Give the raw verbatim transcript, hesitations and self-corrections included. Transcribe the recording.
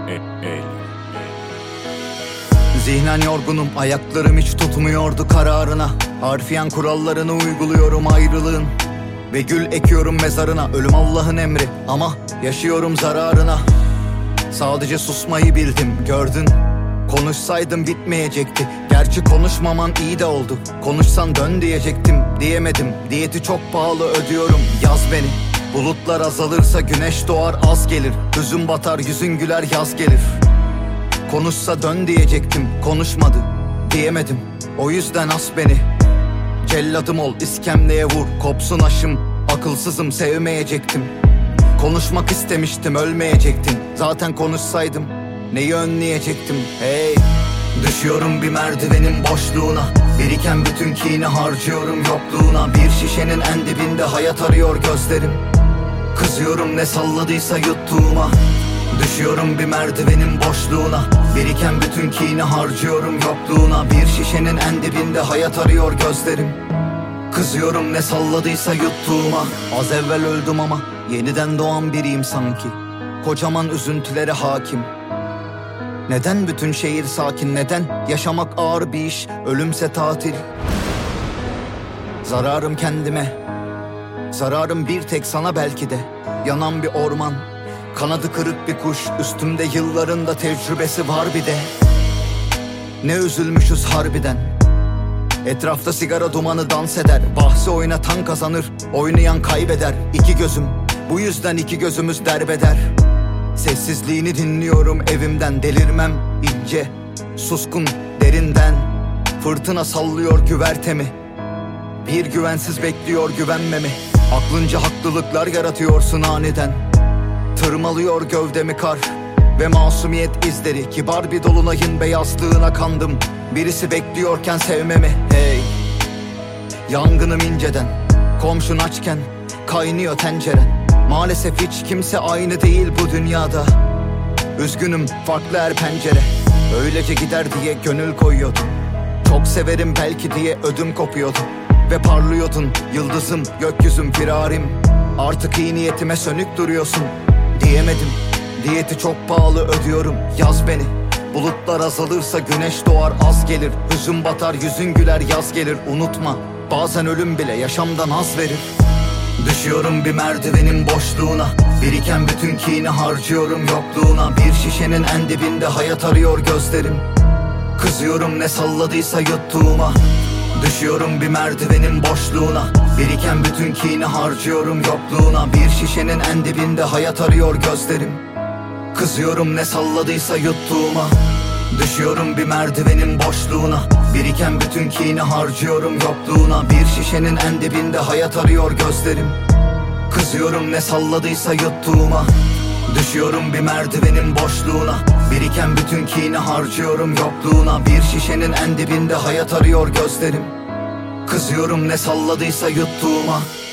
Zihnen yorgunum, ayaklarım hiç tutmuyordu kararına. Harfiyen kurallarını uyguluyorum ayrılığın. Ve gül ekiyorum mezarına. Ölüm Allah'ın emri ama yaşıyorum zararına. Sadece susmayı bildim, gördün. Konuşsaydım bitmeyecekti. Gerçi konuşmaman iyi de oldu. Konuşsan dön diyecektim, diyemedim. Diyeti çok pahalı ödüyorum, yaz beni. Bulutlar azalırsa güneş doğar, az gelir. Hüzün batar, yüzün güler, yaz gelir. Konuşsa dön diyecektim, konuşmadı, diyemedim. O yüzden as beni. Celladım ol, iskemleye vur, kopsun aşım. Akılsızım, sevmeyecektim. Konuşmak istemiştim, ölmeyecektin. Zaten konuşsaydım neyi önleyecektim? Hey, düşüyorum bir merdivenin boşluğuna. Biriken bütün kini harcıyorum yokluğuna. Bir şişenin en dibinde hayat arıyor gözlerim. Kızıyorum ne salladıysa yuttuğuma. Düşüyorum bir merdivenin boşluğuna. Biriken bütün kini harcıyorum yokluğuna. Bir şişenin en dibinde hayat arıyor gözlerim. Kızıyorum ne salladıysa yuttuğuma. Az evvel öldüm ama yeniden doğan biriyim sanki. Kocaman üzüntülere hakim. Neden bütün şehir sakin? Neden yaşamak ağır bir iş? Ölümse tatil. Zararım kendime. Zararım bir tek sana belki de. Yanan bir orman. Kanadı kırık bir kuş. Üstümde yıllarında tecrübesi var bir de. Ne üzülmüşüz harbiden. Etrafta sigara dumanı dans eder. Bahsi oynatan kazanır, oynayan kaybeder. İki gözüm, bu yüzden iki gözümüz derbeder. Sessizliğini dinliyorum evimden. Delirmem ince, suskun derinden. Fırtına sallıyor güvertemi. Bir güvensiz bekliyor güvenmemi. Aklınca haklılıklar yaratıyorsun aniden. Tırmalıyor gövdemi kar ve masumiyet izleri. Kibar bir dolunayın beyazlığına kandım. Birisi bekliyorken sevmemi. Hey, yangınım inceden. Komşun açken kaynıyor tenceren. Maalesef hiç kimse aynı değil bu dünyada. Üzgünüm, farklı her pencere. Öylece gider diye gönül koyuyordum. Çok severim belki diye ödüm kopuyordu. Ve parlıyordun yıldızım, gökyüzüm, firarim. Artık iyi niyetime sönük duruyorsun. Diyemedim, diyeti çok pahalı ödüyorum, yaz beni. Bulutlar azalırsa güneş doğar, az gelir. Hüzün batar, yüzün güler, yaz gelir. Unutma, bazen ölüm bile yaşamdan haz verir. Düşüyorum bir merdivenin boşluğuna. Biriken bütün kini harcıyorum yokluğuna. Bir şişenin en dibinde hayat arıyor gözlerim. Kızıyorum ne salladıysa yuttuğuma. Düşüyorum bir merdivenin boşluğuna. Biriken bütün kini harcıyorum yokluğuna. Bir şişenin en dibinde hayat arıyor gözlerim. Kızıyorum ne salladıysa yuttuğuma. Düşüyorum bir merdivenin boşluğuna. Biriken bütün kini harcıyorum yokluğuna. Bir şişenin en dibinde hayat arıyor gözlerim. Kızıyorum ne salladıysa yuttuğuma. Düşüyorum bir merdivenin boşluğuna. Biriken bütün kini harcıyorum yokluğuna. Bir şişenin en dibinde hayat arıyor gözlerim. Kızıyorum ne salladıysa yuttuğuma.